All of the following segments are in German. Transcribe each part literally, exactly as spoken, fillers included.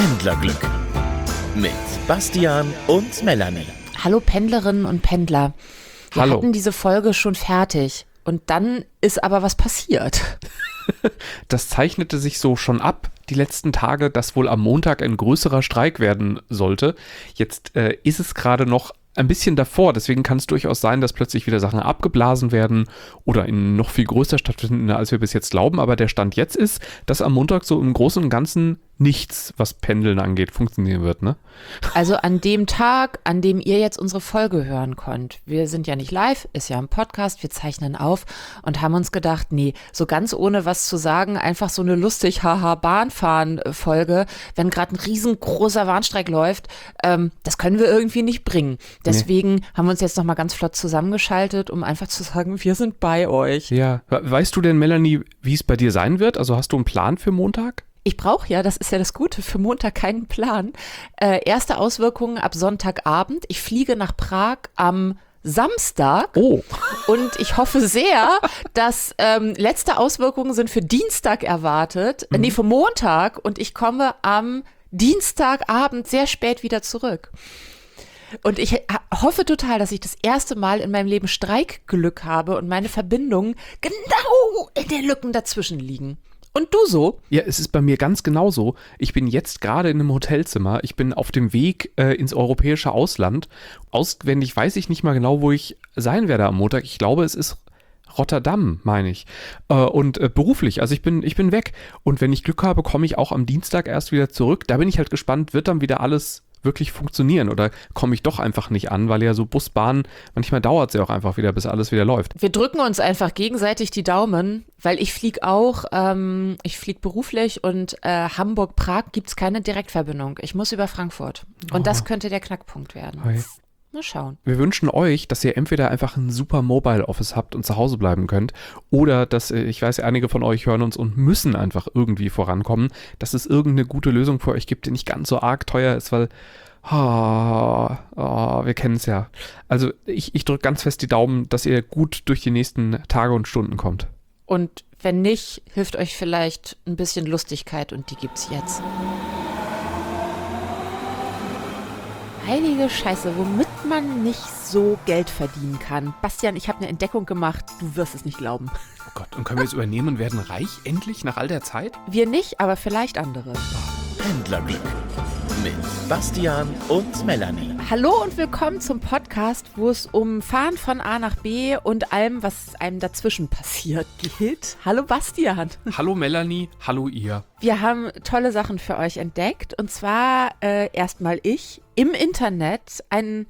Pendlerglück mit Bastian und Melanie. Hallo Pendlerinnen und Pendler. Wir Hallo. hatten diese Folge schon fertig und dann ist aber was passiert. Das zeichnete sich so schon ab, die letzten Tage, dass wohl am Montag ein größerer Streik werden sollte. Jetzt äh, ist es gerade noch ein bisschen davor, deswegen kann es durchaus sein, dass plötzlich wieder Sachen abgeblasen werden oder in noch viel größer stattfinden, als wir bis jetzt glauben. Aber der Stand jetzt ist, dass am Montag so im Großen und Ganzen nichts, was Pendeln angeht, funktionieren wird, ne? Also an dem Tag, an dem ihr jetzt unsere Folge hören könnt. Wir sind ja nicht live, ist ja ein Podcast, wir zeichnen auf und haben uns gedacht, nee, so ganz ohne was zu sagen, einfach so eine lustig haha Bahnfahren-Folge, wenn gerade ein riesengroßer Warnstreik läuft, ähm, das können wir irgendwie nicht bringen. Deswegen nee. haben wir uns jetzt nochmal ganz flott zusammengeschaltet, um einfach zu sagen, wir sind bei euch. Ja, weißt du denn, Melanie, wie es bei dir sein wird? Also hast du einen Plan für Montag? Ich brauche ja, das ist ja das Gute, für Montag keinen Plan. Äh, erste Auswirkungen ab Sonntagabend. Ich fliege nach Prag am Samstag. Oh. Und ich hoffe sehr, dass ähm, letzte Auswirkungen sind für Dienstag erwartet. Mhm. Nee, für Montag. Und ich komme am Dienstagabend sehr spät wieder zurück. Und ich hoffe total, dass ich das erste Mal in meinem Leben Streikglück habe und meine Verbindungen genau in den Lücken dazwischen liegen. Und du so? Ja, es ist bei mir ganz genauso. Ich bin jetzt gerade in einem Hotelzimmer. Ich bin auf dem Weg äh, ins europäische Ausland. Auswendig weiß ich nicht mal genau, wo ich sein werde am Montag. Ich glaube, es ist Rotterdam, meine ich. Äh, und äh, beruflich, also ich bin, ich bin weg. Und wenn ich Glück habe, komme ich auch am Dienstag erst wieder zurück. Da bin ich halt gespannt, wird dann wieder alles wirklich funktionieren oder komme ich doch einfach nicht an, weil ja so Busbahnen, manchmal dauert es ja auch einfach wieder, bis alles wieder läuft. Wir drücken uns einfach gegenseitig die Daumen, weil ich fliege auch, ähm, ich fliege beruflich und äh, Hamburg-Prag gibt es keine Direktverbindung. Ich muss über Frankfurt und oh. das könnte der Knackpunkt werden. Hi. Mal schauen. Wir wünschen euch, dass ihr entweder einfach ein super Mobile Office habt und zu Hause bleiben könnt oder dass, ich weiß, einige von euch hören uns und müssen einfach irgendwie vorankommen, dass es irgendeine gute Lösung für euch gibt, die nicht ganz so arg teuer ist, weil oh, oh, wir kennen es ja. Also ich, ich drücke ganz fest die Daumen, dass ihr gut durch die nächsten Tage und Stunden kommt. Und wenn nicht, hilft euch vielleicht ein bisschen Lustigkeit und die gibt's jetzt. Heilige Scheiße, womit man nicht so Geld verdienen kann. Bastian, ich habe eine Entdeckung gemacht, du wirst es nicht glauben. Oh Gott, und können wir jetzt übernehmen und werden reich, endlich, nach all der Zeit? Wir nicht, aber vielleicht andere. Pendlerglück mit Bastian und Melanie. Hallo und willkommen zum Podcast, wo es um Fahren von A nach B und allem, was einem dazwischen passiert, geht. Hallo Bastian. Hallo Melanie, hallo ihr. Wir haben tolle Sachen für euch entdeckt und zwar äh, erstmal ich im Internet ein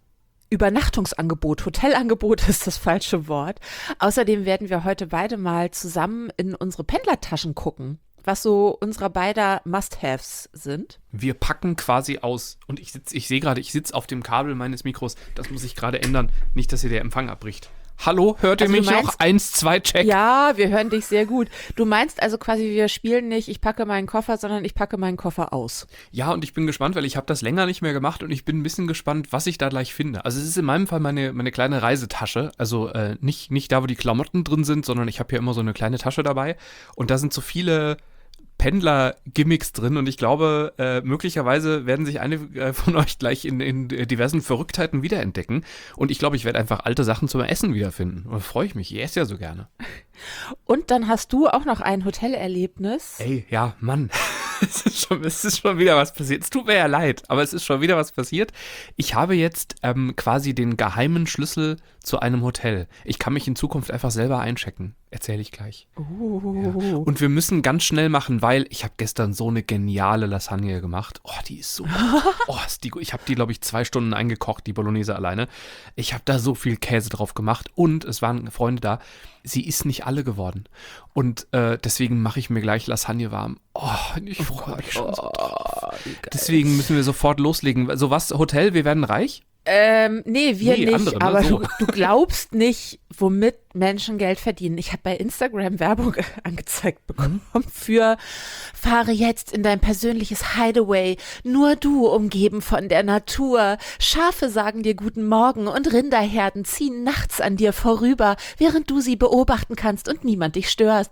Übernachtungsangebot, Hotelangebot ist das falsche Wort. Außerdem werden wir heute beide mal zusammen in unsere Pendlertaschen gucken, was so unsere beider Must-Haves sind. Wir packen quasi aus und ich sitze, ich sehe gerade, ich sitze auf dem Kabel meines Mikros, das muss ich gerade ändern, nicht, dass hier der Empfang abbricht. Hallo, hört ihr also mich meinst, noch? Eins, zwei, check. Ja, wir hören dich sehr gut. Du meinst also quasi, wir spielen nicht, ich packe meinen Koffer, sondern ich packe meinen Koffer aus. Ja, und ich bin gespannt, weil ich habe das länger nicht mehr gemacht und ich bin ein bisschen gespannt, was ich da gleich finde. Also es ist in meinem Fall meine, meine kleine Reisetasche, also äh, nicht, nicht da, wo die Klamotten drin sind, sondern ich habe hier immer so eine kleine Tasche dabei und da sind so viele Pendler-Gimmicks drin und ich glaube, äh, möglicherweise werden sich einige äh, von euch gleich in, in diversen Verrücktheiten wiederentdecken und ich glaube, ich werde einfach alte Sachen zum Essen wiederfinden. Da freue ich mich, ich esse ja so gerne. Und dann hast du auch noch ein Hotelerlebnis. Ey, ja, Mann, es ist, schon, es ist schon wieder was passiert. Es tut mir ja leid, aber es ist schon wieder was passiert. Ich habe jetzt ähm, quasi den geheimen Schlüssel zu einem Hotel. Ich kann mich in Zukunft einfach selber einchecken. Erzähle ich gleich. Oh. Ja. Und wir müssen ganz schnell machen, weil ich habe gestern so eine geniale Lasagne gemacht. Oh, die ist so oh, ist die, ich habe die, glaube ich, zwei Stunden eingekocht, die Bolognese alleine. Ich habe da so viel Käse drauf gemacht und es waren Freunde da. Sie ist nicht alle geworden. Und äh, deswegen mache ich mir gleich Lasagne warm. Oh, ich freue mich schon so drauf. Deswegen müssen wir sofort loslegen. So was, Hotel, wir werden reich? Ähm, nee, wir nee, nicht, andere, ne? aber so. du, du glaubst nicht, womit Menschen Geld verdienen. Ich habe bei Instagram Werbung angezeigt bekommen mhm. für fahre jetzt in dein persönliches Hideaway, nur du umgeben von der Natur. Schafe sagen dir guten Morgen und Rinderherden ziehen nachts an dir vorüber, während du sie beobachten kannst und niemand dich stört.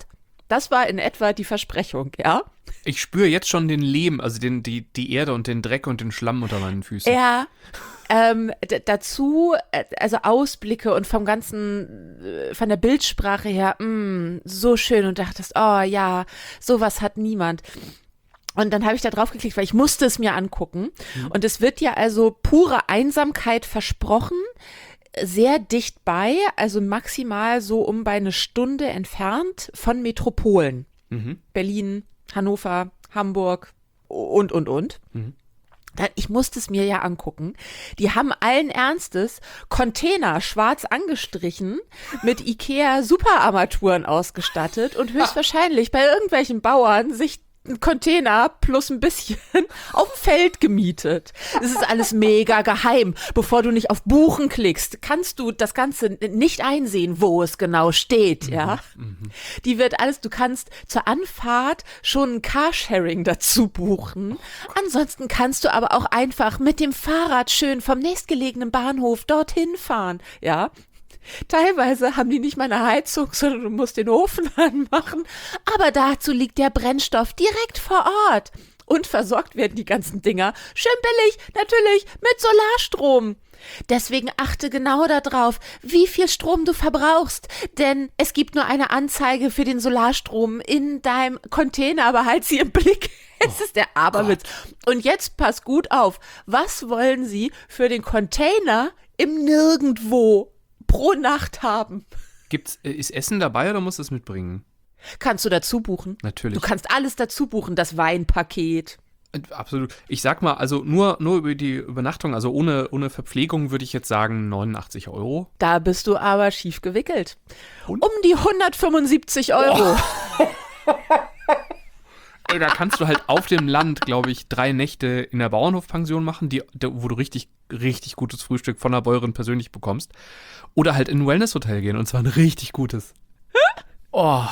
Das war in etwa die Versprechung, ja. Ich spüre jetzt schon den Lehm, also den, die, die Erde und den Dreck und den Schlamm unter meinen Füßen. Ja, ähm, d- dazu, äh, also Ausblicke und vom ganzen, äh, von der Bildsprache her, mh, so schön und dachtest, oh ja, sowas hat niemand. Und dann habe ich da drauf geklickt, weil ich musste es mir angucken. Mhm. Und es wird ja also pure Einsamkeit versprochen, sehr dicht bei, also maximal so um bei eine Stunde entfernt von Metropolen. Mhm. Berlin, Hannover, Hamburg und, und, und. Mhm. Ich musste es mir ja angucken. Die haben allen Ernstes Container schwarz angestrichen, mit Ikea-Superarmaturen ausgestattet und höchstwahrscheinlich bei irgendwelchen Bauern sich ein Container plus ein bisschen auf dem Feld gemietet. Es ist alles mega geheim. Bevor du nicht auf Buchen klickst, kannst du das Ganze nicht einsehen, wo es genau steht, ja. Mhm. Die wird alles, du kannst zur Anfahrt schon ein Carsharing dazu buchen. Ansonsten kannst du aber auch einfach mit dem Fahrrad schön vom nächstgelegenen Bahnhof dorthin fahren, ja. Teilweise haben die nicht mal eine Heizung, sondern du musst den Ofen anmachen. Aber dazu liegt der Brennstoff direkt vor Ort. Und versorgt werden die ganzen Dinger schön billig, natürlich mit Solarstrom. Deswegen achte genau darauf, wie viel Strom du verbrauchst. Denn es gibt nur eine Anzeige für den Solarstrom in deinem Container, aber halt sie im Blick. Es ist der Aberwitz. Und jetzt pass gut auf. Was wollen Sie für den Container im Nirgendwo pro Nacht haben? Gibt's, ist Essen dabei oder musst du es mitbringen? Kannst du dazu buchen. Natürlich. Du kannst alles dazu buchen, das Weinpaket. Absolut. Ich sag mal, also nur, nur über die Übernachtung, also ohne, ohne Verpflegung würde ich jetzt sagen neunundachtzig Euro. Da bist du aber schief gewickelt. Und? Um die hundertfünfundsiebzig Euro. Oh. Ey, da kannst du halt auf dem Land, glaube ich, drei Nächte in der Bauernhofpension machen, die, wo du richtig, richtig gutes Frühstück von der Bäuerin persönlich bekommst. Oder halt in ein Wellness-Hotel gehen, und zwar ein richtig gutes. Oh.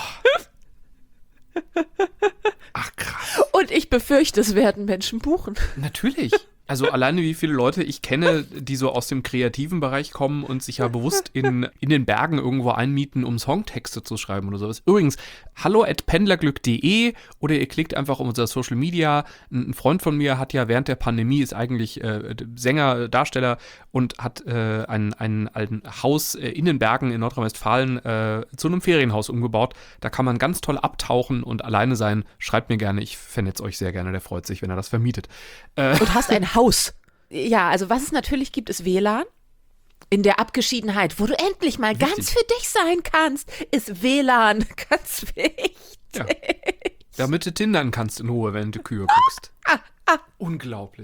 Ach, krass. Und ich befürchte, es werden Menschen buchen. Natürlich. Also alleine wie viele Leute ich kenne, die so aus dem kreativen Bereich kommen und sich ja bewusst in, in den Bergen irgendwo einmieten, um Songtexte zu schreiben oder sowas. Übrigens, hallo at pendlerglück punkt de oder ihr klickt einfach um unser Social Media. Ein Freund von mir hat ja während der Pandemie, ist eigentlich äh, Sänger, Darsteller und hat äh, ein, ein, ein Haus äh, in den Bergen in Nordrhein-Westfalen äh, zu einem Ferienhaus umgebaut. Da kann man ganz toll abtauchen und alleine sein. Schreibt mir gerne, ich vernetze euch sehr gerne, der freut sich, wenn er das vermietet. Äh, Und hast ein Haus. Ja, also was es natürlich gibt, ist W L A N. In der Abgeschiedenheit, wo du endlich mal Richtig. ganz für dich sein kannst, ist W L A N ganz wichtig. Ja. Damit du tindern kannst in Ruhe, wenn du Kühe guckst. Ah, ah. Unglaublich.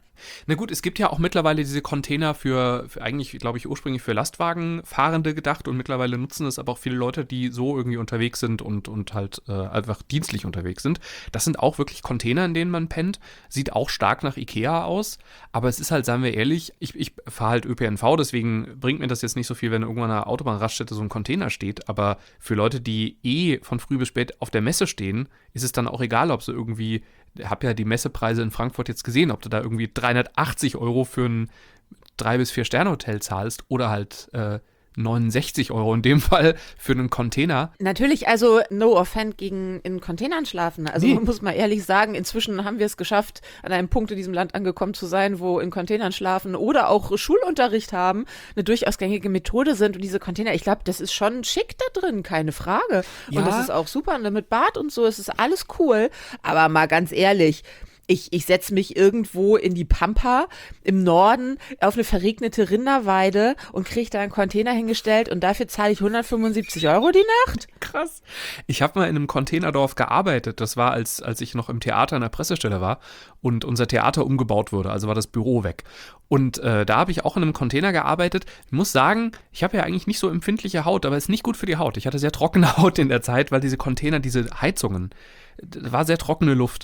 Na gut, es gibt ja auch mittlerweile diese Container für, für eigentlich, glaube ich, ursprünglich für Lastwagenfahrende gedacht und mittlerweile nutzen es aber auch viele Leute, die so irgendwie unterwegs sind und, und halt äh, einfach dienstlich unterwegs sind. Das sind auch wirklich Container, in denen man pennt. Sieht auch stark nach Ikea aus, aber es ist halt, sagen wir ehrlich, ich, ich fahre halt Ö P N V, deswegen bringt mir das jetzt nicht so viel, wenn irgendwann an einer Autobahnraststätte so ein Container steht, aber für Leute, die eh von früh bis spät auf der Messe stehen, ist es dann auch egal, ob sie irgendwie, ich habe ja die Messepreise in Frankfurt jetzt gesehen, ob du da irgendwie dreihundertachtzig Euro für ein drei bis vier Sterne Hotel zahlst oder halt äh, neunundsechzig Euro in dem Fall für einen Container. Natürlich, also no offense gegen in Containern schlafen. Also Nee. man muss mal ehrlich sagen, inzwischen haben wir es geschafft, an einem Punkt in diesem Land angekommen zu sein, wo in Containern schlafen oder auch Schulunterricht haben, eine durchaus gängige Methode sind. Und diese Container, ich glaube, das ist schon schick da drin, keine Frage. Ja. Und das ist auch super. Und mit Bad und so, es ist alles cool. Aber mal ganz ehrlich, Ich, ich setze mich irgendwo in die Pampa im Norden auf eine verregnete Rinderweide und kriege da einen Container hingestellt und dafür zahle ich hundertfünfundsiebzig Euro die Nacht. Krass. Ich habe mal in einem Containerdorf gearbeitet. Das war, als, als ich noch im Theater in der Pressestelle war und unser Theater umgebaut wurde. Also war das Büro weg. Und äh, da habe ich auch in einem Container gearbeitet. Ich muss sagen, ich habe ja eigentlich nicht so empfindliche Haut, aber es ist nicht gut für die Haut. Ich hatte sehr trockene Haut in der Zeit, weil diese Container, diese Heizungen, das war sehr trockene Luft.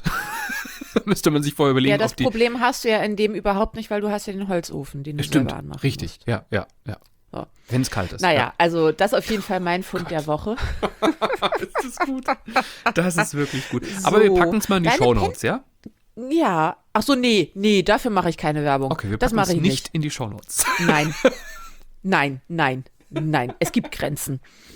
Müsste man sich vorher überlegen, Ja, das ob die... Problem hast du ja in dem überhaupt nicht, weil du hast ja den Holzofen, den du Stimmt, selber anmachen richtig. musst. Ja, ja, ja. So. Wenn es kalt ist. Naja, ja. also das ist auf jeden Fall mein Fund der Woche. Das ist gut. Das ist wirklich gut. So, Aber wir packen es mal in die deine Shownotes, ja? Ja, ach so, nee, nee, dafür mache ich keine Werbung. Okay, wir das packen mache es ich nicht, nicht. in die Shownotes. Nein, nein, nein, nein. Es gibt Grenzen.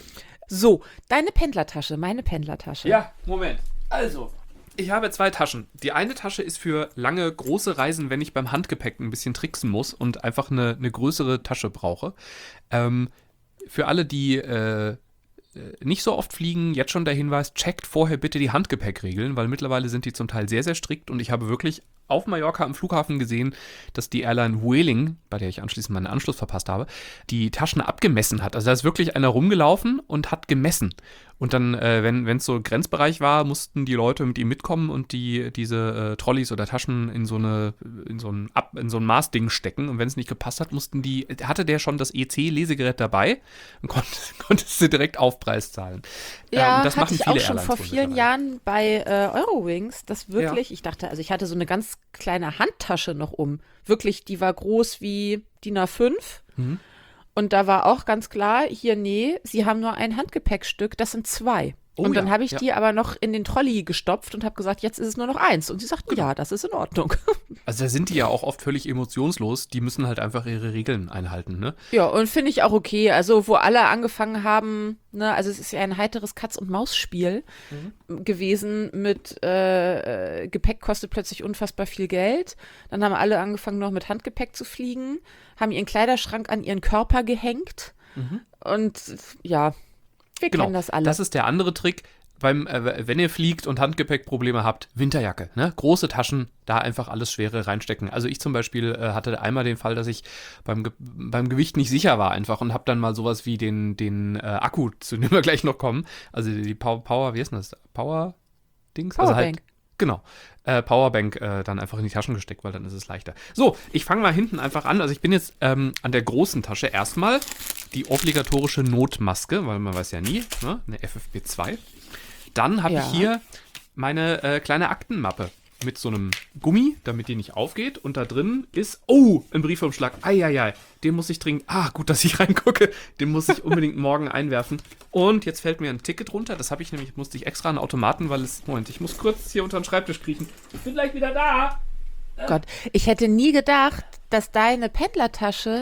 So, deine Pendlertasche, meine Pendlertasche. Ja, Moment. Also, ich habe zwei Taschen. Die eine Tasche ist für lange, große Reisen, wenn ich beim Handgepäck ein bisschen tricksen muss und einfach eine, eine größere Tasche brauche. Ähm, für alle, die äh, nicht so oft fliegen, jetzt schon der Hinweis, checkt vorher bitte die Handgepäckregeln, weil mittlerweile sind die zum Teil sehr, sehr strikt und ich habe wirklich auf Mallorca am Flughafen gesehen, dass die Airline Vueling, bei der ich anschließend meinen Anschluss verpasst habe, die Taschen abgemessen hat. Also da ist wirklich einer rumgelaufen und hat gemessen. Und dann, äh, wenn es so Grenzbereich war, mussten die Leute mit ihm mitkommen und die diese äh, Trolleys oder Taschen in so eine in so ein Ab, in so ein Maßding stecken. Und wenn es nicht gepasst hat, mussten die, hatte der schon das E C-Lesegerät dabei und konnte, konntest du direkt Aufpreis zahlen. Ja, äh, und das hatte machen ich viele auch schon Airlines vor wohl vielen mittlerweile. Jahren bei äh, Eurowings, das wirklich, Ja. ich dachte, also ich hatte so eine ganz kleine Handtasche noch um. Wirklich, die war groß wie D I N A fünf. Mhm. Und da war auch ganz klar, hier, nee, sie haben nur ein Handgepäckstück, das sind zwei. Oh und dann ja, habe ich ja. die aber noch in den Trolley gestopft und habe gesagt, jetzt ist es nur noch eins. Und sie sagten, Genau. ja, das ist in Ordnung. Also da sind die ja auch oft völlig emotionslos. Die müssen halt einfach ihre Regeln einhalten, ne? Ja, und finde ich auch okay. Also, wo alle angefangen haben, ne, also es ist ja ein heiteres Katz- und Maus-Spiel Mhm. gewesen mit äh, äh, Gepäck kostet plötzlich unfassbar viel Geld. Dann haben alle angefangen, noch mit Handgepäck zu fliegen, haben ihren Kleiderschrank an ihren Körper gehängt. Mhm. Und ja, wir Genau, kennen das alle. das ist der andere Trick. Beim, äh, wenn ihr fliegt und Handgepäckprobleme habt, Winterjacke, ne? Große Taschen, da einfach alles Schwere reinstecken. Also ich zum Beispiel äh, hatte einmal den Fall, dass ich beim, Ge beim Gewicht nicht sicher war einfach und habe dann mal sowas wie den, den äh, Akku, zu dem wir gleich noch kommen, also die Power, Power wie ist denn das? Power-Dings? Also halt, Powerbank. genau. Äh, Powerbank äh, dann einfach in die Taschen gesteckt, weil dann ist es leichter. So, ich fange mal hinten einfach an. Also ich bin jetzt ähm, an der großen Tasche. Erstmal die obligatorische Notmaske, weil man weiß ja nie, ne? Eine F F P zwei. Dann habe Ja. ich hier meine äh, kleine Aktenmappe mit so einem Gummi, damit die nicht aufgeht. Und da drin ist, oh, ein Briefumschlag. Eieiei, den muss ich dringend, ah, gut, dass ich reingucke. Den muss ich unbedingt morgen einwerfen. Und jetzt fällt mir ein Ticket runter. Das habe ich nämlich, musste ich extra einen Automaten, weil es, Moment, ich muss kurz hier unter den Schreibtisch kriechen. Ich bin gleich wieder da. Gott, ich hätte nie gedacht, dass deine Pendlertasche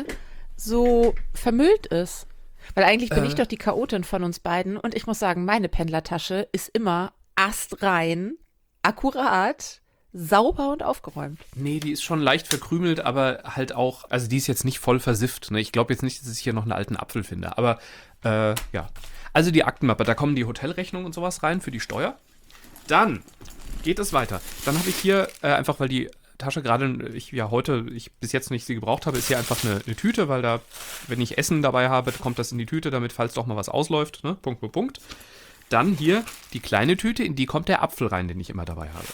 so vermüllt ist. Weil eigentlich bin Äh. ich doch die Chaotin von uns beiden. Und ich muss sagen, meine Pendlertasche ist immer astrein, akkurat, sauber und aufgeräumt. Nee, die ist schon leicht verkrümelt, aber halt auch, also die ist jetzt nicht voll versifft. Ne? Ich glaube jetzt nicht, dass ich hier noch einen alten Apfel finde. Aber äh, ja. Also die Aktenmappe, da kommen die Hotelrechnungen und sowas rein für die Steuer. Dann geht es weiter. Dann habe ich hier, äh, einfach weil die Tasche gerade, ich ja heute, ich bis jetzt nicht sie gebraucht habe, ist hier einfach eine, eine Tüte, weil da, wenn ich Essen dabei habe, kommt das in die Tüte, damit, falls doch mal was ausläuft, ne? Punkt, Punkt, Punkt. Dann hier die kleine Tüte, in die kommt der Apfel rein, den ich immer dabei habe.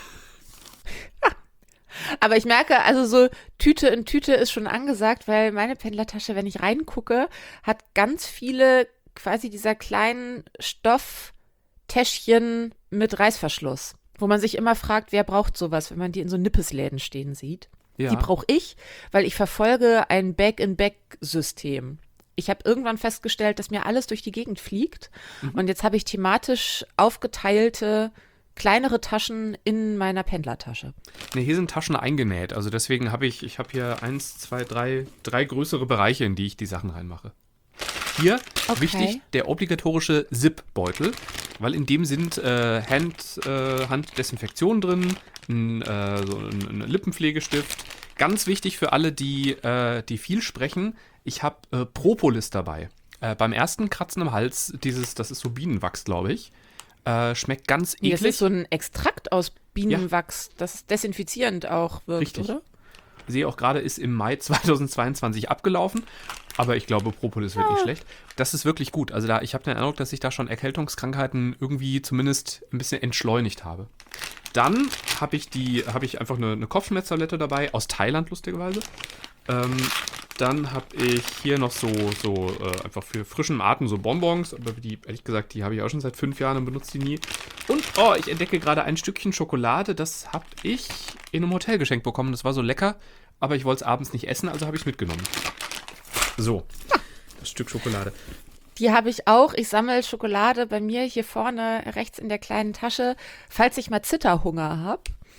Aber ich merke, also so Tüte in Tüte ist schon angesagt, weil meine Pendlertasche, wenn ich reingucke, hat ganz viele quasi dieser kleinen Stofftäschchen mit Reißverschluss. Wo man sich immer fragt, wer braucht sowas, wenn man die in so Nippesläden stehen sieht. Ja. Die brauche ich, weil ich verfolge ein Bag-in-Bag-System. Ich habe irgendwann festgestellt, dass mir alles durch die Gegend fliegt. Mhm. Und jetzt habe ich thematisch aufgeteilte kleinere Taschen in meiner Pendlertasche. Ne, hier sind Taschen eingenäht. Also deswegen habe ich, ich habe hier eins, zwei, drei, drei größere Bereiche, in die ich die Sachen reinmache. Hier, Okay. wichtig, der obligatorische Zip-Beutel, weil in dem sind äh, Hand, äh, Handdesinfektion drin, ein, äh, so ein, ein Lippenpflegestift. Ganz wichtig für alle, die, äh, die viel sprechen, ich habe äh, Propolis dabei. Äh, beim ersten Kratzen im Hals, dieses, das ist so Bienenwachs, glaube ich, äh, schmeckt ganz Nee, das eklig. ist so ein Extrakt aus Bienenwachs, das desinfizierend auch wirkt, Richtig. oder? Sehe auch gerade, ist im Mai zweitausendzweiundzwanzig abgelaufen. Aber ich glaube, Propolis wird nicht schlecht. Das ist wirklich gut. Also da, ich habe den Eindruck, dass ich da schon Erkältungskrankheiten irgendwie zumindest ein bisschen entschleunigt habe. Dann habe ich die, habe ich einfach eine, eine Kopfschmerztablette dabei, aus Thailand lustigerweise. Ähm, dann habe ich hier noch so, so äh, einfach für frischen Atem so Bonbons, aber die, ehrlich gesagt, die habe ich auch schon seit fünf Jahren und benutze die nie. Und, oh, ich entdecke gerade ein Stückchen Schokolade, das habe ich in einem Hotel geschenkt bekommen. Das war so lecker, aber ich wollte es abends nicht essen, also habe ich es mitgenommen. So, das Stück Schokolade. Die habe ich auch. Ich sammle Schokolade bei mir hier vorne rechts in der kleinen Tasche, falls ich mal Zitterhunger habe.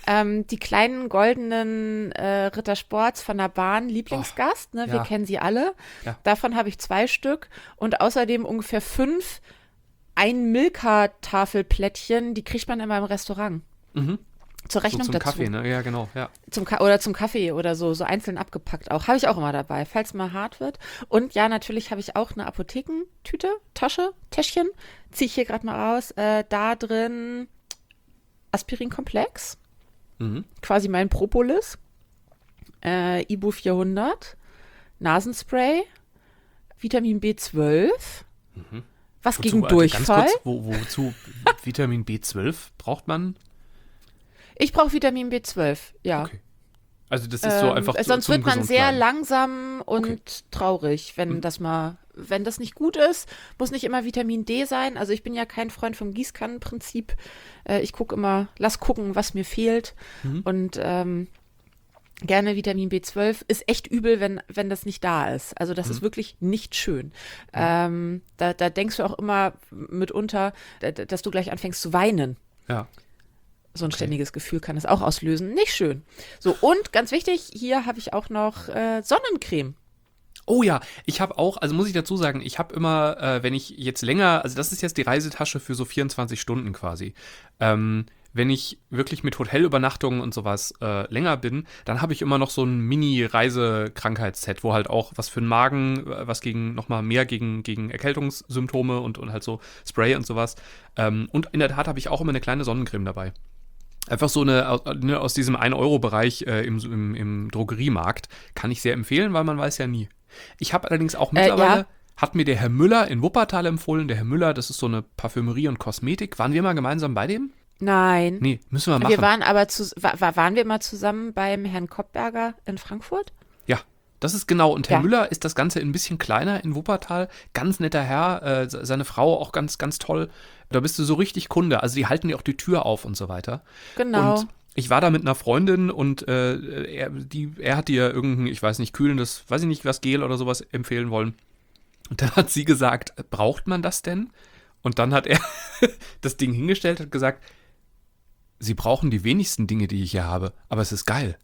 Ähm, die kleinen goldenen äh, Rittersports von der Bahn, Lieblingsgast, ne? Wir ja. kennen sie alle. Ja. Davon habe ich zwei Stück und außerdem ungefähr fünf ein Milka-Tafelplättchen, die kriegt man immer im Restaurant. Mhm. Zur Rechnung so zum dazu. Kaffee, ne? Ja, genau, ja. Zum Ka- oder zum Kaffee oder so, so einzeln abgepackt auch. Habe ich auch immer dabei, falls mal hart wird. Und ja, natürlich habe ich auch eine Apothekentüte, Tasche, Täschchen. Ziehe ich hier gerade mal raus. Äh, da drin Aspirinkomplex. Mhm. Quasi mein Propolis. Äh, Ibu vierhundert. Nasenspray. Vitamin B zwölf. Mhm. Was Wozu, gegen also Durchfall. Ganz kurz, wo, wozu Vitamin B zwölf braucht man? Ich brauche Vitamin B zwölf, ja. Okay. Also das ist so Ähm, einfach äh, zu, sonst zum wird man gesund sehr bleiben. langsam und Okay. traurig, wenn Mhm. das mal, wenn das nicht gut ist, muss nicht immer Vitamin D sein. Also ich bin ja kein Freund vom Gießkannenprinzip. Äh, ich gucke immer, lass gucken, was mir fehlt. Mhm. Und ähm, gerne Vitamin B zwölf ist echt übel, wenn, wenn das nicht da ist. Also das Mhm. ist wirklich nicht schön. Ähm, da, da denkst du auch immer mitunter, da- dass du gleich anfängst zu weinen. Ja. So ein ständiges Gefühl kann es auch auslösen. Nicht schön. So, und ganz wichtig, hier habe ich auch noch äh, Sonnencreme. Oh ja, ich habe auch, also muss ich dazu sagen, ich habe immer, äh, wenn ich jetzt länger, also das ist jetzt die Reisetasche für so vierundzwanzig Stunden quasi. Ähm, wenn ich wirklich mit Hotelübernachtungen und sowas äh, länger bin, dann habe ich immer noch so ein Mini-Reisekrankheitsset, wo halt auch was für den Magen, äh, was gegen, nochmal mehr gegen, gegen Erkältungssymptome und, und halt so Spray und sowas. Ähm, und in der Tat habe ich auch immer eine kleine Sonnencreme dabei. Einfach so eine, aus- ne, aus diesem ein Euro Bereich äh, im, im, im Drogeriemarkt kann ich sehr empfehlen, weil man weiß ja nie. Ich habe allerdings auch mittlerweile, ja. hat mir der Herr Müller in Wuppertal empfohlen, der Herr Müller, das ist so eine Parfümerie und Kosmetik. Waren wir mal gemeinsam bei dem? Nein. Nee, müssen wir machen. Wir waren aber zu, wa, wa- waren wir mal zusammen beim Herrn Koppberger in Frankfurt? Ja, das ist genau. Und Herr Ja. Müller ist das Ganze ein bisschen kleiner in Wuppertal. Ganz netter Herr, äh, se- seine Frau auch ganz, ganz toll. Da bist du so richtig Kunde. Also die halten dir auch die Tür auf und so weiter. Genau. Und ich war da mit einer Freundin und äh, er, die, er hat dir irgendein, ich weiß nicht, kühlendes, weiß ich nicht, was Gel oder sowas empfehlen wollen. Und dann hat sie gesagt, braucht man das denn? Und dann hat er das Ding hingestellt und gesagt, Sie brauchen die wenigsten Dinge, die ich hier habe, aber es ist geil.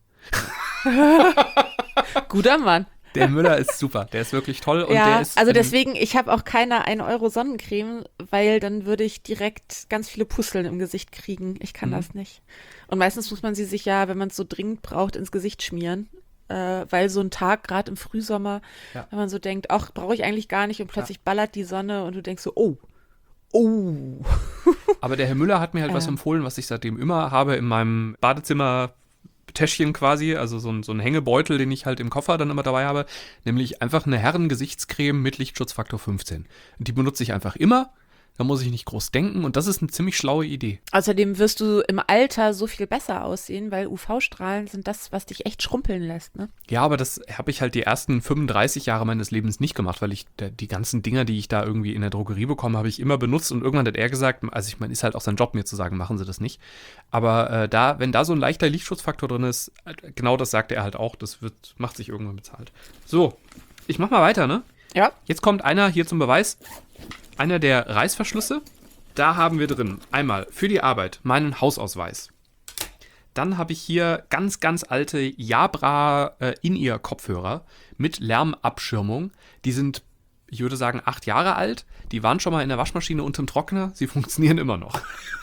Guter Mann. Der Müller ist super, der ist wirklich toll. Und ja, der ist also ein- deswegen, ich habe auch keine ein Euro Sonnencreme, weil dann würde ich direkt ganz viele Pusteln im Gesicht kriegen. Ich kann Mhm. das nicht. Und meistens muss man sie sich ja, wenn man es so dringend braucht, ins Gesicht schmieren. Äh, weil so ein Tag, gerade im Frühsommer, Ja. wenn man so denkt, ach, brauche ich eigentlich gar nicht und plötzlich ballert die Sonne und du denkst so, oh, oh. Aber der Herr Müller hat mir halt was Ähm. empfohlen, was ich seitdem immer habe in meinem Badezimmer-Täschchen quasi, also so ein, so ein Hängebeutel, den ich halt im Koffer dann immer dabei habe, nämlich einfach eine Herrengesichtscreme mit Lichtschutzfaktor fünfzehn. Und die benutze ich einfach immer, da muss ich nicht groß denken und das ist eine ziemlich schlaue Idee. Außerdem wirst du im Alter so viel besser aussehen, weil U V-Strahlen sind das, was dich echt schrumpeln lässt, ne? Ja, aber das habe ich halt die ersten fünfunddreißig Jahre meines Lebens nicht gemacht, weil ich der, die ganzen Dinger, die ich da irgendwie in der Drogerie bekomme, habe ich immer benutzt und irgendwann hat er gesagt, also ich meine, ist halt auch sein Job, mir zu sagen, machen Sie das nicht. Aber äh, da, wenn da so ein leichter Lichtschutzfaktor drin ist, äh, genau das sagt er halt auch, das wird, macht sich irgendwann bezahlt. So, ich mach mal weiter, ne? Ja. Jetzt kommt einer hier zum Beweis, einer der Reißverschlüsse. Da haben wir drin einmal für die Arbeit meinen Hausausweis. Dann habe ich hier ganz, ganz alte Jabra äh, In-Ear-Kopfhörer mit Lärmabschirmung. Die sind, ich würde sagen, acht Jahre alt. Die waren schon mal in der Waschmaschine unterm Trockner. Sie funktionieren immer noch.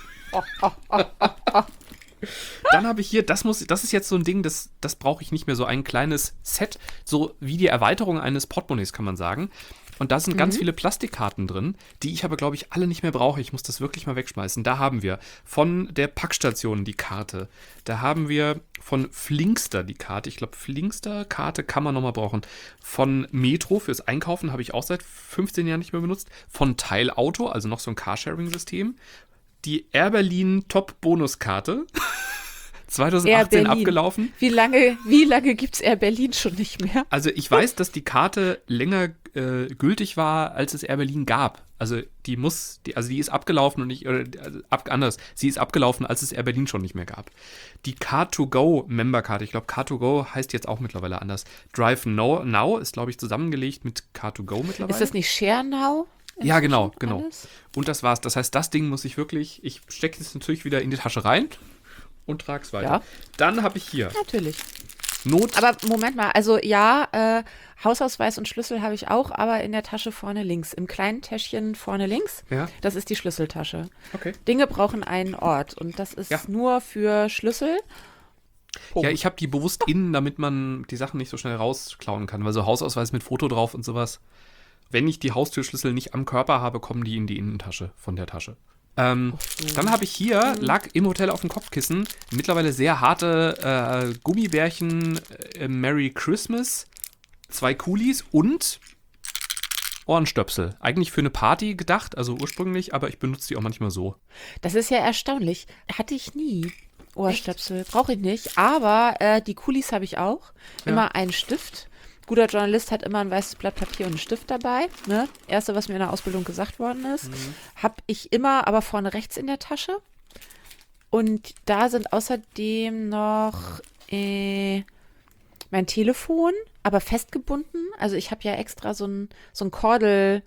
Dann habe ich hier, das muss, das ist jetzt so ein Ding, das, das brauche ich nicht mehr, so ein kleines Set, so wie die Erweiterung eines Portemonnaies, kann man sagen. Und da sind Mhm. ganz viele Plastikkarten drin, die ich aber, glaube ich, alle nicht mehr brauche. Ich muss das wirklich mal wegschmeißen. Da haben wir von der Packstation die Karte. Da haben wir von Flinkster die Karte. Ich glaube, Flinkster-Karte kann man nochmal brauchen. Von Metro fürs Einkaufen habe ich auch seit fünfzehn Jahren nicht mehr benutzt. Von Teilauto, also noch so ein Carsharing-System. Die Air Berlin Top-Bonuskarte. zwanzig achtzehn Air Berlin. abgelaufen. Wie lange, wie lange gibt es Air Berlin schon nicht mehr? Also ich weiß, dass die Karte länger äh, gültig war, als es Air Berlin gab. Also die muss, die, also die ist abgelaufen und nicht, oder also ab, anders, sie ist abgelaufen, als es Air Berlin schon nicht mehr gab. Die Car to Go Memberkarte, ich glaube Car to Go heißt jetzt auch mittlerweile anders. Drive Now, Now ist, glaube ich, zusammengelegt mit Car to Go mittlerweile. Ist das nicht ShareNow? Ja, genau, genau. Alles? Und das war's. Das heißt, das Ding muss ich wirklich, ich stecke es natürlich wieder in die Tasche rein und trag's weiter. Ja. Dann habe ich hier Natürlich. Not. Aber Moment mal, also ja, äh, Hausausweis und Schlüssel habe ich auch, aber in der Tasche vorne links. Im kleinen Täschchen vorne links, Ja. das ist die Schlüsseltasche. Okay. Dinge brauchen einen Ort und das ist Ja. nur für Schlüssel. Punkt. Ja, ich habe die bewusst innen, damit man die Sachen nicht so schnell rausklauen kann, weil so Hausausweis mit Foto drauf und sowas. Wenn ich die Haustürschlüssel nicht am Körper habe, kommen die in die Innentasche von der Tasche. Ähm, so. Dann habe ich hier, lag im Hotel auf dem Kopfkissen, mittlerweile sehr harte äh, Gummibärchen äh, Merry Christmas, zwei Kulis und Ohrenstöpsel. Eigentlich für eine Party gedacht, also ursprünglich, aber ich benutze die auch manchmal so. Das ist ja erstaunlich. Hatte ich nie. Ohrstöpsel brauche ich nicht, aber äh, die Kulis habe ich auch. Ja. Immer einen Stift. Guter Journalist hat immer ein weißes Blatt Papier und einen Stift dabei. Ne? Erste, was mir in der Ausbildung gesagt worden ist. Mhm. Habe ich immer, aber vorne rechts in der Tasche. Und da sind außerdem noch äh, mein Telefon, aber festgebunden. Also ich habe ja extra so ein, so ein Kordel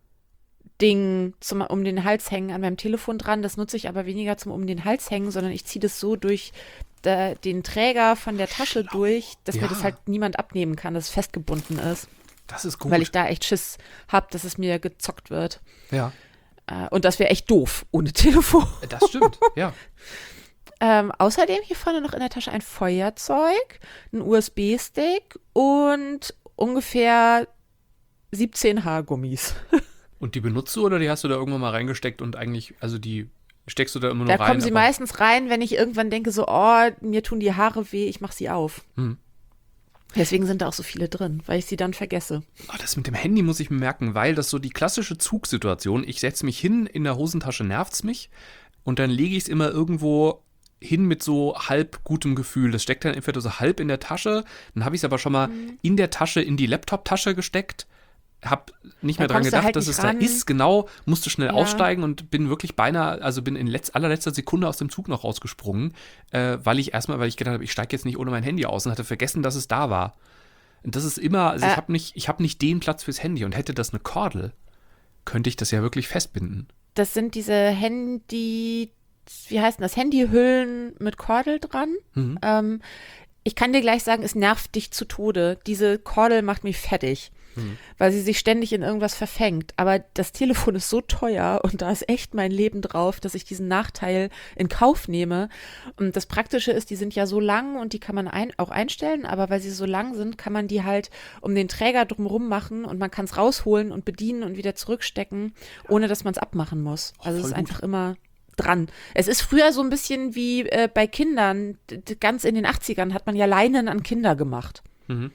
Ding zum um den Hals hängen an meinem Telefon dran. Das nutze ich aber weniger zum um den Hals hängen, sondern ich ziehe das so durch da, den Träger von der Tasche durch, dass Ja. mir das halt niemand abnehmen kann, dass es festgebunden ist. Das ist gut. Weil ich da echt Schiss habe, dass es mir gezockt wird. ja, Äh, und das wäre echt doof ohne Telefon. das stimmt, ja. Ähm, außerdem hier vorne noch in der Tasche ein Feuerzeug, ein U S B-Stick und ungefähr siebzehn Haargummis. Und die benutzt du oder die hast du da irgendwann mal reingesteckt und eigentlich, also die steckst du da immer nur Da rein? kommen sie aber- meistens rein, wenn ich irgendwann denke, so, oh, mir tun die Haare weh, ich mache sie auf. Hm. Deswegen sind da auch so viele drin, weil ich sie dann vergesse. Oh, das mit dem Handy muss ich mir merken, weil das so die klassische Zugsituation, ich setze mich hin, in der Hosentasche nervt's mich und dann lege ich es immer irgendwo hin mit so halb gutem Gefühl. Das steckt dann entweder so halb in der Tasche, dann habe ich es aber schon mal Mhm. in der Tasche in die Laptop-Tasche gesteckt, habe nicht Da mehr dran kommst du gedacht, halt dass nicht es ran. da ist, genau, musste schnell Ja. aussteigen und bin wirklich beinahe, also bin in letz, allerletzter Sekunde aus dem Zug noch rausgesprungen, äh, weil ich erstmal, weil ich gedacht habe, ich steige jetzt nicht ohne mein Handy aus und hatte vergessen, dass es da war. Und das ist immer, also Äh. ich habe nicht, ich habe nicht den Platz fürs Handy und hätte das eine Kordel, könnte ich das ja wirklich festbinden. Das sind diese Handy, wie heißt denn das? Handyhüllen mit Kordel dran. Mhm. Ähm, ich kann dir gleich sagen, es nervt dich zu Tode. Diese Kordel macht mich fertig, Mhm. weil sie sich ständig in irgendwas verfängt. Aber das Telefon ist so teuer und da ist echt mein Leben drauf, dass ich diesen Nachteil in Kauf nehme. Und das Praktische ist, die sind ja so lang und die kann man ein, auch einstellen, aber weil sie so lang sind, kann man die halt um den Träger drumherum machen und man kann es rausholen und bedienen und wieder zurückstecken, ohne dass man es abmachen muss. Also es voll ist gut. einfach immer dran. Es ist früher so ein bisschen wie äh, bei Kindern. D- d- Ganz in den achtzigern hat man ja Leinen an Kinder gemacht. Mhm.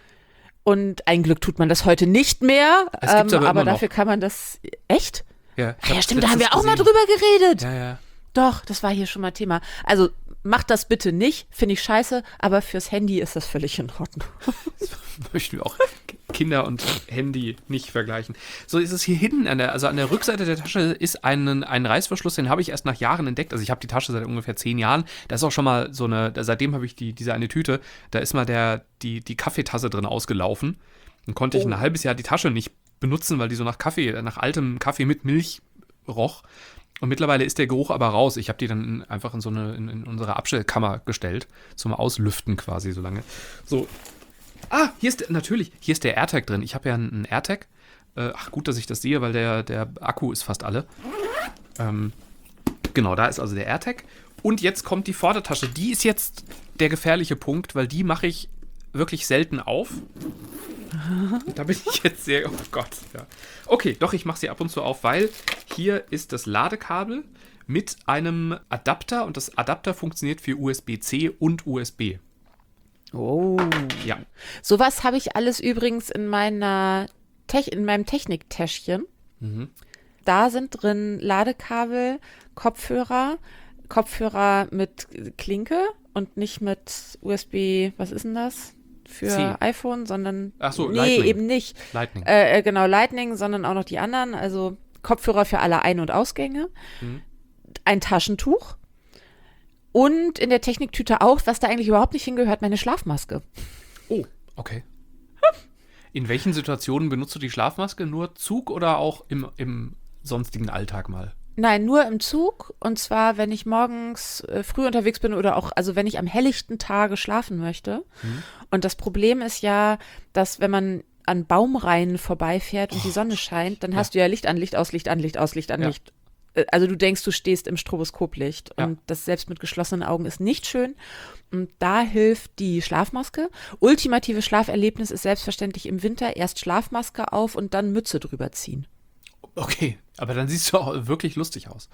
Und ein Glück tut man das heute nicht mehr. Es gibt's aber aber immer noch. dafür kann man das. Echt? Ja, ich Ah, ja, hab's stimmt, da haben wir letztens auch mal gesehen. drüber geredet. Ja, ja. Doch, das war hier schon mal Thema. Also macht das bitte nicht, finde ich scheiße, aber fürs Handy ist das völlig in Ordnung. Möchten wir auch Kinder und Handy nicht vergleichen. So ist es hier hinten, an der, also an der Rückseite der Tasche ist ein, ein Reißverschluss, den habe ich erst nach Jahren entdeckt. Also ich habe die Tasche seit ungefähr zehn Jahren. Da ist auch schon mal so eine, seitdem habe ich die, diese eine Tüte, da ist mal der, die, die Kaffeetasse drin ausgelaufen. Dann konnte ich Oh. ein halbes Jahr die Tasche nicht benutzen, weil die so nach Kaffee, nach altem Kaffee mit Milch roch. Und mittlerweile ist der Geruch aber raus. Ich habe die dann in, einfach in so eine, in, in unsere Abstellkammer gestellt, zum Auslüften quasi so lange. So. Ah, hier ist, natürlich, hier ist der AirTag drin. Ich habe ja einen AirTag. Äh, ach, gut, dass ich das sehe, weil der, der Akku ist fast alle. Ähm, genau, da ist also der AirTag. Und jetzt kommt die Vordertasche. Die ist jetzt der gefährliche Punkt, weil die mache ich wirklich selten auf. Da bin ich jetzt sehr, oh Gott. Ja. Okay, doch, ich mache sie ab und zu auf, weil hier ist das Ladekabel mit einem Adapter und das Adapter funktioniert für U S B C und U S B. Oh. Ja. Sowas habe ich alles übrigens in meiner Tech in meinem Techniktäschchen. Mhm. Da sind drin Ladekabel, Kopfhörer, Kopfhörer mit Klinke und nicht mit U S B, was ist denn das? Für C. iPhone, sondern Ach so, nee, Lightning. eben nicht. Lightning. Äh, äh, genau, Lightning, sondern auch noch die anderen, also Kopfhörer für alle Ein- und Ausgänge, Mhm. ein Taschentuch und in der Techniktüte auch, was da eigentlich überhaupt nicht hingehört, meine Schlafmaske. Oh, okay. In welchen Situationen benutzt du die Schlafmaske? Nur Zug oder auch im, im sonstigen Alltag mal? Nein, nur im Zug. Und zwar, wenn ich morgens äh, früh unterwegs bin oder auch, also wenn ich am helllichten Tage schlafen möchte. Mhm. Und das Problem ist ja, dass wenn man an Baumreihen vorbeifährt und oh, die Sonne scheint, dann ja. hast du ja Licht an, Licht aus, Licht an, Licht aus, Licht an, ja. Licht. Also du denkst, du stehst im Stroboskoplicht. Ja. Und das selbst mit geschlossenen Augen ist nicht schön. Und da hilft die Schlafmaske. Ultimative Schlaferlebnis ist selbstverständlich im Winter erst Schlafmaske auf und dann Mütze drüber ziehen. Okay, aber dann siehst du auch wirklich lustig aus.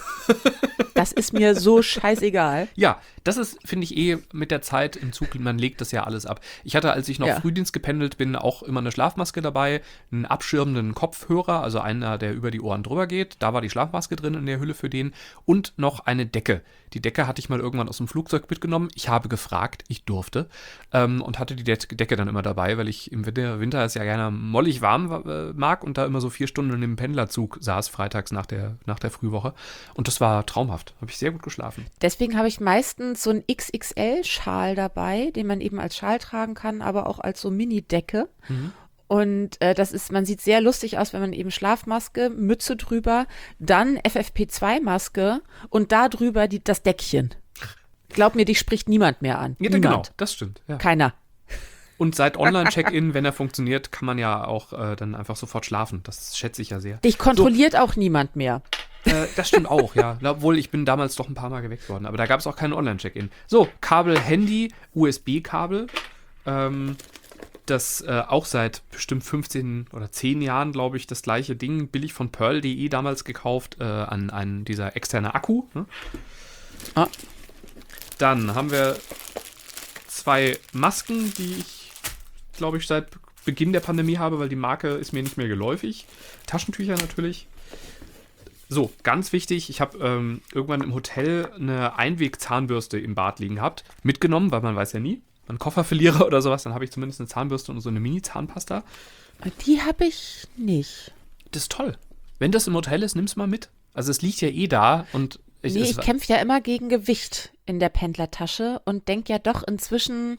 Das ist mir so scheißegal. Ja, das ist, finde ich, eh mit der Zeit im Zug, man legt das ja alles ab. Ich hatte, als ich noch ja. Frühdienst gependelt bin, auch immer eine Schlafmaske dabei, einen abschirmenden Kopfhörer, also einer, der über die Ohren drüber geht. Da war die Schlafmaske drin in der Hülle für den. Und noch eine Decke. Die Decke hatte ich mal irgendwann aus dem Flugzeug mitgenommen. Ich habe gefragt, ich durfte. Ähm, und hatte die De- Decke dann immer dabei, weil ich im Winter, Winter es ja gerne mollig warm äh, mag und da immer so vier Stunden in dem Pendlerzug saß, freitags nach der, nach der Frühwoche. Und das war traumhaft. Habe ich sehr gut geschlafen. Deswegen habe ich meistens so einen X X L-Schal dabei, den man eben als Schal tragen kann, aber auch als so Mini-Decke. Mhm. Und äh, das ist, man sieht sehr lustig aus, wenn man eben Schlafmaske, Mütze drüber, dann F F P zwei Maske und da drüber die, das Deckchen. Glaub mir, dich spricht niemand mehr an. Ja, niemand. Genau, das stimmt. Ja. Keiner. Und seit Online-Check-In, wenn er funktioniert, kann man ja auch äh, dann einfach sofort schlafen. Das schätze ich ja sehr. Dich kontrolliert so. Auch niemand mehr. Äh, das stimmt auch, ja. Obwohl, ich bin damals doch ein paar Mal geweckt worden. Aber da gab es auch keinen Online-Check-In. So, Kabel, Handy, U S B-Kabel. Ähm, das äh, auch seit bestimmt fünfzehn oder zehn Jahren, glaube ich, das gleiche Ding. Billig von Pearl punkt de damals gekauft. Äh, an einen dieser externe Akku. Ne? Ah. Dann haben wir zwei Masken, die ich, glaube ich, seit Beginn der Pandemie habe, weil die Marke ist mir nicht mehr geläufig. Taschentücher natürlich. So, ganz wichtig, ich habe ähm, irgendwann im Hotel eine Einweg-Zahnbürste im Bad liegen gehabt. Mitgenommen, weil man weiß ja nie. Wenn ich einen Koffer verliere oder sowas, dann habe ich zumindest eine Zahnbürste und so eine Mini-Zahnpasta. Die habe ich nicht. Das ist toll. Wenn das im Hotel ist, nimm's mal mit. Also es liegt ja eh da und ich, nee, ich kämpfe ja immer gegen Gewicht in der Pendlertasche und denke ja doch inzwischen,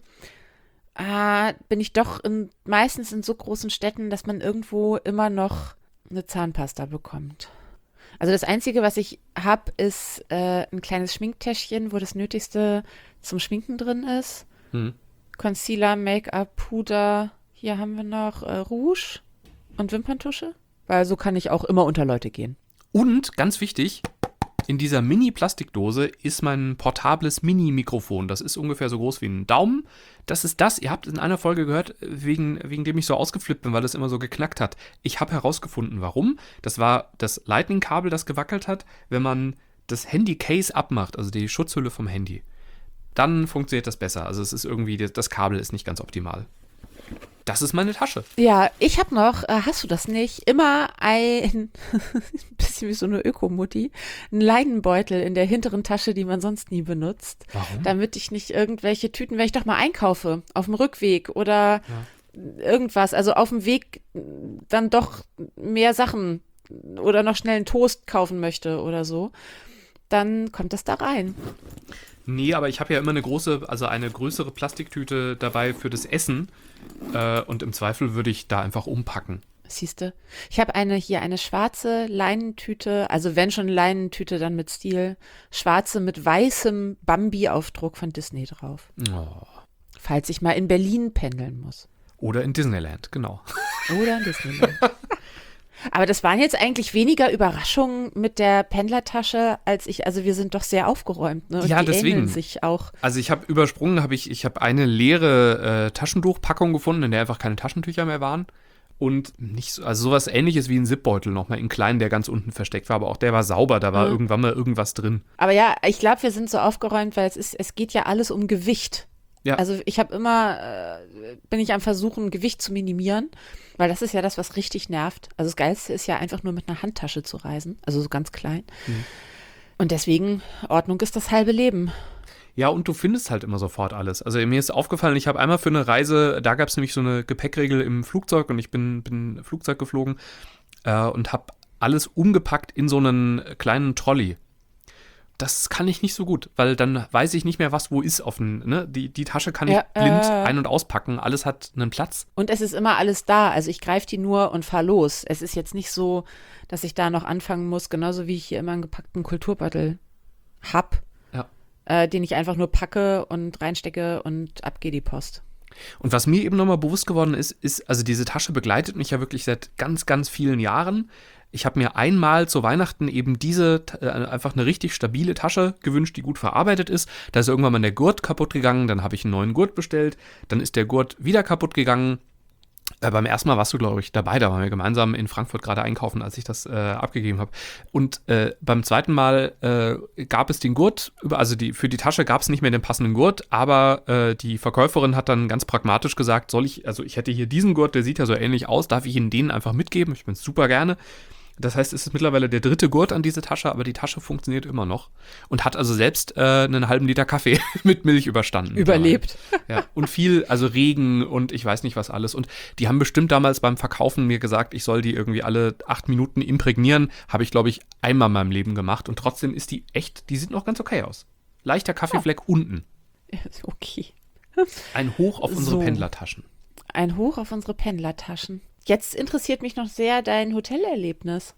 äh, bin ich doch in, meistens in so großen Städten, dass man irgendwo immer noch eine Zahnpasta bekommt. Also das Einzige, was ich habe, ist äh, ein kleines Schminktäschchen, wo das Nötigste zum Schminken drin ist. Hm. Concealer, Make-up, Puder, hier haben wir noch äh, Rouge und Wimperntusche, weil so kann ich auch immer unter Leute gehen. Und, ganz wichtig, in dieser Mini-Plastikdose ist mein portables Mini-Mikrofon. Das ist ungefähr so groß wie ein Daumen. Das ist das, ihr habt in einer Folge gehört, wegen, wegen dem ich so ausgeflippt bin, weil das immer so geknackt hat. Ich habe herausgefunden, warum. Das war das Lightning-Kabel, das gewackelt hat, wenn man das Handy-Case abmacht, also die Schutzhülle vom Handy. Dann funktioniert das besser. Also es ist irgendwie, das Kabel ist nicht ganz optimal. Das ist meine Tasche. Ja, ich habe noch, äh, hast du das nicht, immer ein, bisschen wie so eine Ökomutti, einen Leinenbeutel in der hinteren Tasche, die man sonst nie benutzt. Warum? Damit ich nicht irgendwelche Tüten, wenn ich doch mal einkaufe, auf dem Rückweg oder ja. irgendwas, also auf dem Weg dann doch mehr Sachen oder noch schnell einen Toast kaufen möchte oder so, dann kommt das da rein. Nee, aber ich habe ja immer eine große, also eine größere Plastiktüte dabei für das Essen äh, und im Zweifel würde ich da einfach umpacken. Siehste, ich habe eine hier eine schwarze Leinentüte, also wenn schon Leinentüte, dann mit Stil, schwarze mit weißem Bambi-Aufdruck von Disney drauf. Oh. Falls ich mal in Berlin pendeln muss. Oder in Disneyland, genau. Oder in Disneyland. Aber das waren jetzt eigentlich weniger Überraschungen mit der Pendlertasche, als ich, also wir sind doch sehr aufgeräumt, ne? Und ja, die deswegen. ähneln sich auch. Also ich habe übersprungen, habe ich, ich habe eine leere äh, Taschentuchpackung gefunden, in der einfach keine Taschentücher mehr waren. Und nicht so, also sowas Ähnliches wie ein Zipbeutel nochmal in klein, der ganz unten versteckt war, aber auch der war sauber, da war mhm. irgendwann mal irgendwas drin. Aber ja, ich glaube, wir sind so aufgeräumt, weil es ist, es geht ja alles um Gewicht. Ja. Also ich habe immer, äh, bin ich am Versuchen, Gewicht zu minimieren, weil das ist ja das, was richtig nervt. Also das Geilste ist ja einfach nur mit einer Handtasche zu reisen, also so ganz klein. Mhm. Und deswegen, Ordnung ist das halbe Leben. Ja, und du findest halt immer sofort alles. Also mir ist aufgefallen, ich habe einmal für eine Reise, da gab es nämlich so eine Gepäckregel im Flugzeug und ich bin, bin Flugzeug geflogen äh, und habe alles umgepackt in so einen kleinen Trolley. das kann ich nicht so gut, weil dann weiß ich nicht mehr, was wo ist auf dem, ne? Die, die Tasche kann ich Ja, blind äh. ein- und auspacken, alles hat einen Platz. Und es ist immer alles da. Also ich greife die nur und fahre los. Es ist jetzt nicht so, dass ich da noch anfangen muss, genauso wie ich hier immer einen gepackten Kulturbeutel hab, Ja. äh, den ich einfach nur packe und reinstecke und ab geht die Post. Und was mir eben nochmal bewusst geworden ist, ist, also diese Tasche begleitet mich ja wirklich seit ganz, ganz vielen Jahren. Ich habe mir einmal zu Weihnachten eben diese, äh, einfach eine richtig stabile Tasche gewünscht, die gut verarbeitet ist. Da ist irgendwann mal der Gurt kaputt gegangen, dann habe ich einen neuen Gurt bestellt, dann ist der Gurt wieder kaputt gegangen. Äh, beim ersten Mal warst du, glaube ich, dabei, da waren wir gemeinsam in Frankfurt gerade einkaufen, als ich das äh, abgegeben habe. Und äh, beim zweiten Mal äh, gab es den Gurt, also die, für die Tasche gab es nicht mehr den passenden Gurt, aber äh, die Verkäuferin hat dann ganz pragmatisch gesagt, soll ich, also ich hätte hier diesen Gurt, der sieht ja so ähnlich aus, darf ich Ihnen den einfach mitgeben? Ich bin super gerne. Das heißt, es ist mittlerweile der dritte Gurt an diese Tasche, aber die Tasche funktioniert immer noch und hat also selbst äh, einen halben Liter Kaffee mit Milch überstanden. Überlebt. Ja, und viel, also Regen und ich weiß nicht was alles. Und die haben bestimmt damals beim Verkaufen mir gesagt, ich soll die irgendwie alle acht Minuten imprägnieren. Habe ich, glaube ich, einmal in meinem Leben gemacht. Und trotzdem ist die echt, die sieht noch ganz okay aus. Leichter Kaffeefleck ja. unten. Okay. Ein Hoch auf unsere So. Pendlertaschen. Ein Hoch auf unsere Pendlertaschen. Jetzt interessiert mich noch sehr dein Hotelerlebnis.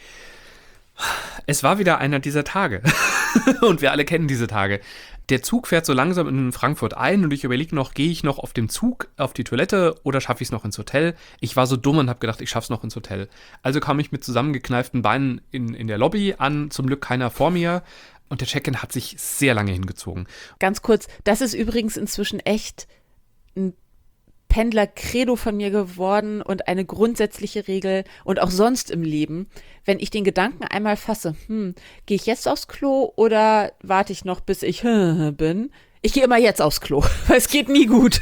Es war wieder einer dieser Tage. Und wir alle kennen diese Tage. Der Zug fährt so langsam in Frankfurt ein und ich überlege noch, gehe ich noch auf dem Zug auf die Toilette oder schaffe ich es noch ins Hotel? Ich war so dumm und habe gedacht, ich schaffe es noch ins Hotel. Also kam ich mit zusammengekneiften Beinen in, in der Lobby an, zum Glück keiner vor mir. Und der Check-in hat sich sehr lange hingezogen. Ganz kurz, das ist übrigens inzwischen echt ein Pendler-Credo von mir geworden und eine grundsätzliche Regel und auch sonst im Leben, wenn ich den Gedanken einmal fasse, hm, gehe ich jetzt aufs Klo oder warte ich noch, bis ich bin? Ich gehe immer jetzt aufs Klo, weil es geht nie gut.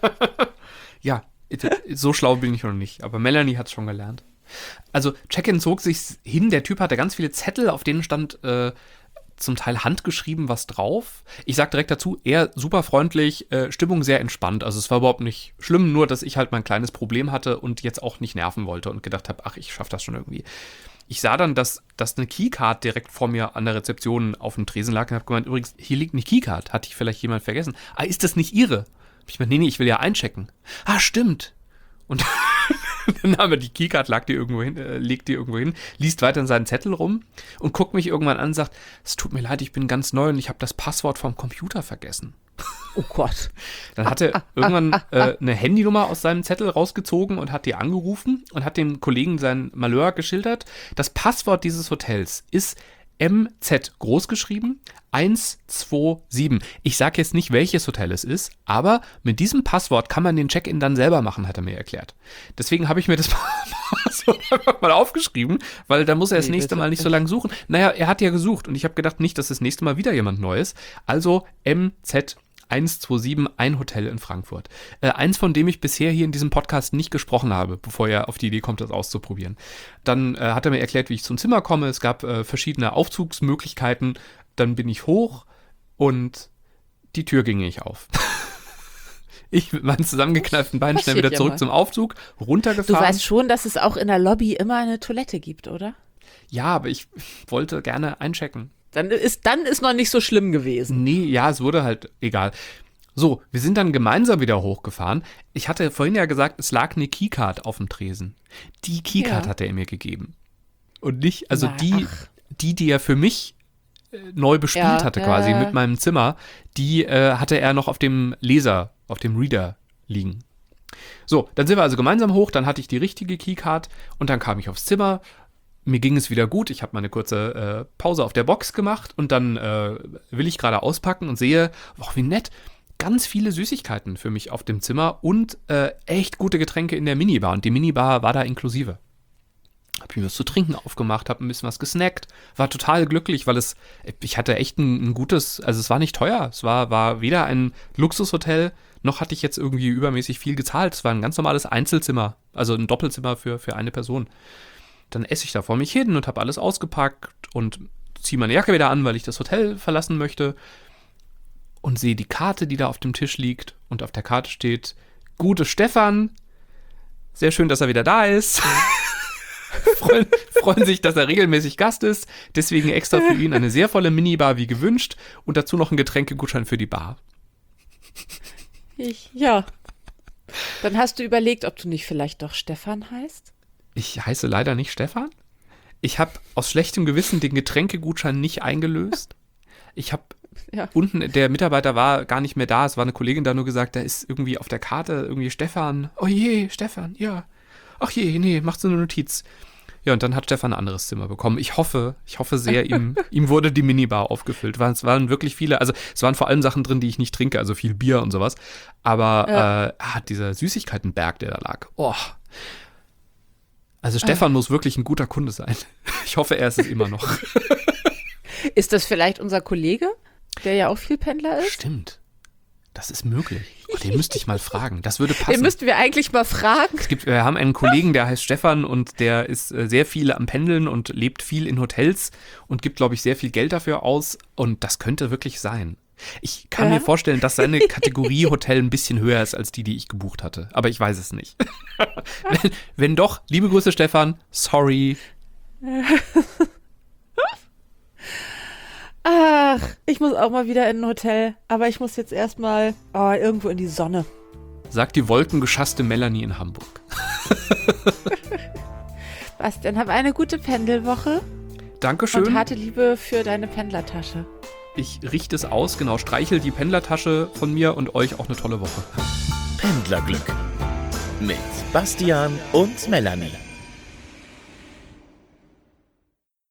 Ja, so schlau bin ich noch nicht, aber Melanie hat es schon gelernt. Also Check-in zog sich hin, der Typ hatte ganz viele Zettel, auf denen stand äh, zum Teil handgeschrieben was drauf. Ich sag direkt dazu, er super freundlich, äh, Stimmung sehr entspannt. Also es war überhaupt nicht schlimm, nur dass ich halt mein kleines Problem hatte und jetzt auch nicht nerven wollte und gedacht habe, ach, ich schaff das schon irgendwie. Ich sah dann, dass, dass eine Keycard direkt vor mir an der Rezeption auf dem Tresen lag und habe gemeint, übrigens, hier liegt eine Keycard. Hat die vielleicht jemand vergessen? Ah, ist das nicht Ihre? Hab ich gemeint, nee, nee, ich will ja einchecken. Ah, stimmt. Und dann haben wir die Keycard, lag die irgendwo hin, äh, legt die irgendwo hin, liest weiter in seinen Zettel rum und guckt mich irgendwann an und sagt, es tut mir leid, ich bin ganz neu und ich habe das Passwort vom Computer vergessen. Oh Gott. Dann hat er irgendwann äh, eine Handynummer aus seinem Zettel rausgezogen und hat die angerufen und hat dem Kollegen sein Malheur geschildert. Das Passwort dieses Hotels ist M Z großgeschrieben, eins zwei sieben. Ich sage jetzt nicht, welches Hotel es ist, aber mit diesem Passwort kann man den Check-in dann selber machen, hat er mir erklärt. Deswegen habe ich mir das Passwort einfach mal aufgeschrieben, weil da muss er das Nee, nächste bitte Mal nicht so nicht. lange suchen. Naja, er hat ja gesucht und ich habe gedacht, nicht, dass das nächste Mal wieder jemand Neues. Also M Z eins zwei sieben, ein Hotel in Frankfurt. Äh, eins, von dem ich bisher hier in diesem Podcast nicht gesprochen habe, bevor er auf die Idee kommt, das auszuprobieren. Dann äh, hat er mir erklärt, wie ich zum Zimmer komme. Es gab äh, verschiedene Aufzugsmöglichkeiten. Dann bin ich hoch und die Tür ging nicht auf. Ich mit meinen zusammengekneiften Beinen schnell Passiert wieder ja zurück mal. zum Aufzug, Du runtergefahren. weißt schon, dass es auch in der Lobby immer eine Toilette gibt, oder? Ja, aber ich wollte gerne einchecken. Dann ist, dann ist noch nicht so schlimm gewesen. Nee, ja, es wurde halt egal. So, wir sind dann gemeinsam wieder hochgefahren. Ich hatte vorhin ja gesagt, es lag eine Keycard auf dem Tresen. Die Keycard Ja. hat er mir gegeben. Und nicht, also Na, die, ach. die, die er für mich äh, neu bespielt Ja, hatte ja, quasi ja. mit meinem Zimmer, die äh, hatte er noch auf dem Leser, auf dem Reader liegen. So, dann sind wir also gemeinsam hoch, dann hatte ich die richtige Keycard und dann kam ich aufs Zimmer. Mir ging es wieder gut. Ich habe mal eine kurze äh, Pause auf der Box gemacht und dann äh, will ich gerade auspacken und sehe, oh, wie nett, ganz viele Süßigkeiten für mich auf dem Zimmer und äh, echt gute Getränke in der Minibar. Und die Minibar war da inklusive. Hab mir was zu trinken aufgemacht, hab ein bisschen was gesnackt, war total glücklich, weil es, ich hatte echt ein, ein gutes, also es war nicht teuer. Es war, war weder ein Luxushotel, noch hatte ich jetzt irgendwie übermäßig viel gezahlt. Es war ein ganz normales Einzelzimmer, also ein Doppelzimmer für, für eine Person. Dann esse ich da vor mich hin und habe alles ausgepackt und ziehe meine Jacke wieder an, weil ich das Hotel verlassen möchte und sehe die Karte, die da auf dem Tisch liegt und auf der Karte steht, Gute Stefan, sehr schön, dass er wieder da ist. freuen, freuen sich, dass er regelmäßig Gast ist. Deswegen extra für ihn eine sehr volle Minibar wie gewünscht und dazu noch ein Getränkegutschein für die Bar. Ich, ja. Dann hast du überlegt, ob du nicht vielleicht doch Stefan heißt? Ich heiße leider nicht Stefan. Ich habe aus schlechtem Gewissen den Getränkegutschein nicht eingelöst. Ich habe Ja. unten, der Mitarbeiter war gar nicht mehr da. Es war eine Kollegin da nur gesagt, da ist irgendwie auf der Karte irgendwie Stefan. Oh je, Stefan, ja. Ach je, nee, macht so eine Notiz. Ja, und dann hat Stefan ein anderes Zimmer bekommen. Ich hoffe, ich hoffe sehr, ihm, ihm wurde die Minibar aufgefüllt. Es waren wirklich viele, also es waren vor allem Sachen drin, die ich nicht trinke, also viel Bier und sowas. Aber Ja. äh, ah, dieser Süßigkeitenberg, der da lag. Oh. Also Stefan muss wirklich ein guter Kunde sein. Ich hoffe, er ist es immer noch. Ist das vielleicht unser Kollege, der ja auch viel Pendler ist? Stimmt. Das ist möglich. Oh, den müsste ich mal fragen. Das würde Den passen. müssten wir eigentlich mal fragen. Es gibt, wir haben einen Kollegen, der heißt Stefan und der ist äh, sehr viel am Pendeln und lebt viel in Hotels und gibt, glaube ich, sehr viel Geld dafür aus. Und das könnte wirklich sein. Ich kann Ja. mir vorstellen, dass seine Kategorie Hotel ein bisschen höher ist als die, die ich gebucht hatte. Aber ich weiß es nicht. wenn, wenn doch, liebe Grüße, Stefan. Sorry. Ach, ich muss auch mal wieder in ein Hotel. Aber ich muss jetzt erstmal oh, irgendwo in die Sonne. Sagt die wolkengeschasste Melanie in Hamburg. Was denn? Hab eine gute Pendelwoche Dankeschön. und harte Liebe für deine Pendlertasche. Ich richte es aus, genau, streichel die Pendlertasche von mir und euch auch eine tolle Woche. Pendlerglück mit Bastian und Melanie.